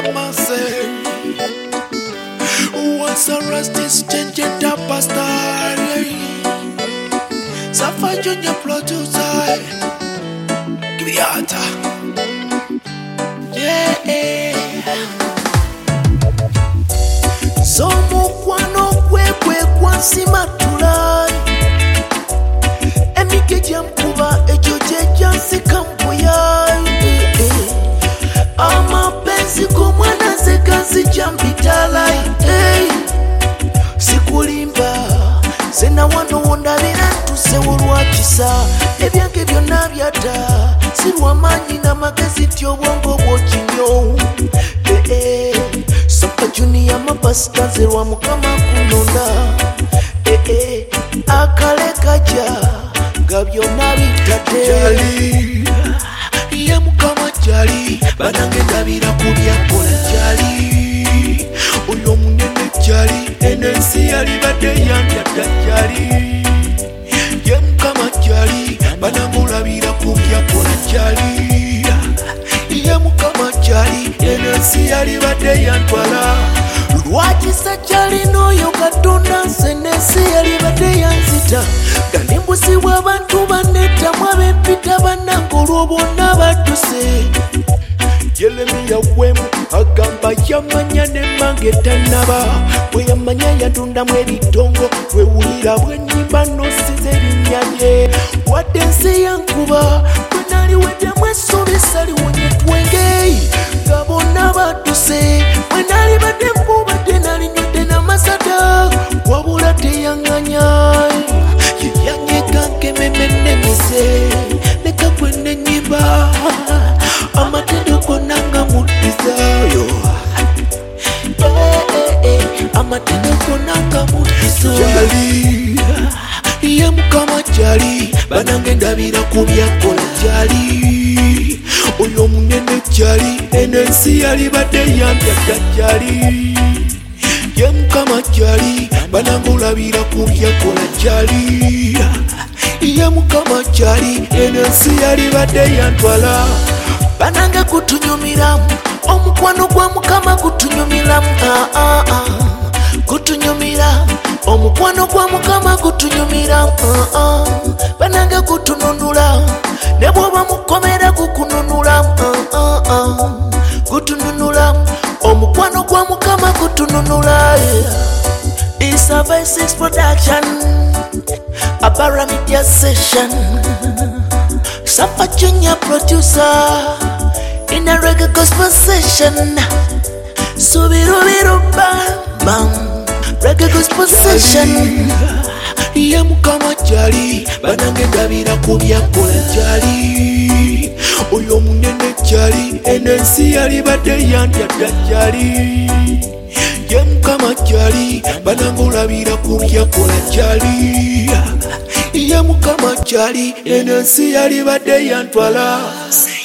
mercy. Once arrest is changing the pastor. Safa Junior producer. Creator. Yeah. So mukwano kwekwe kwansima tulai. Emikeja mkuba ekyo kyejansika mpuyai. Amapenzi kumwana zekazi jambitalai. Sikulimba zena wano wondabira tusewolwakisa. Ebyange byonna byata sirwamanyi n'amagezi ti obwongo bwokinyo. Safa Junior mapasita nzerwa mukama kunona. Akale kaja nga byonna bitadde. Jali ye mukama jali banange ndabira ku byakola jali. Oyo munene jali enensi yalibadde yandadda jali. Ye mukama jali banange olabira ku byakola jali. Ye mukama jali enensi yalibadde yantwala. Lwakisa jali n'oyo Katonda nze n'ensi yalibadde yanzita. Galimbusibwa abantu bannettamu ab'empita bannange olwo bonna badduse. Yeremiya wemu agamba yamanya n'emmange tannaba. Bwe yamanya yatundamu ebitongo bwewulira bwennyimba n'osinza erinnya lye. Wadde ensi yankuba bwe naliweddemu essuubi saliwonye twenge. Nga bonna badduse bwe nalibadde mbubadde nalinywedde n'amasada. Wabula teyaŋŋanya yeyanyega nk'emmeme nnenyeze. Leka gwe nennyimba amatendo gonna nga muddizayo. Amatendo gonna nga muddizayo. Jali ye mukama jali banange ndabira ku byakola jali. Oyo munene jali enensi yalibadde yandadda jali. Ye mukama jali banange olabira ku byakola jali. Ye mukama jali enensi yalibadde yantwala. Banange kutunyumiramu omukwano gwa mukama kutunyumiramu. Kutunyumira omukwano gwa mukama kutunyumiramu. Banange kutununula ne bwoba mukomera kukununulamu. Kutununula omukwano gwa mukama kutununula. It's a V6 production, a Barra Media session. Safa Junior producer in a reggae gospel session. Subirubiru bam bam reggae gospel session. Ye mukama jali banange ndabira ku byakola jali. Oyo munene jali enensi yalibadde yandadda jali. Ye mukama jali banange olabira ku byakola jali. Ye mukama jali enensi yalibadde yantwala.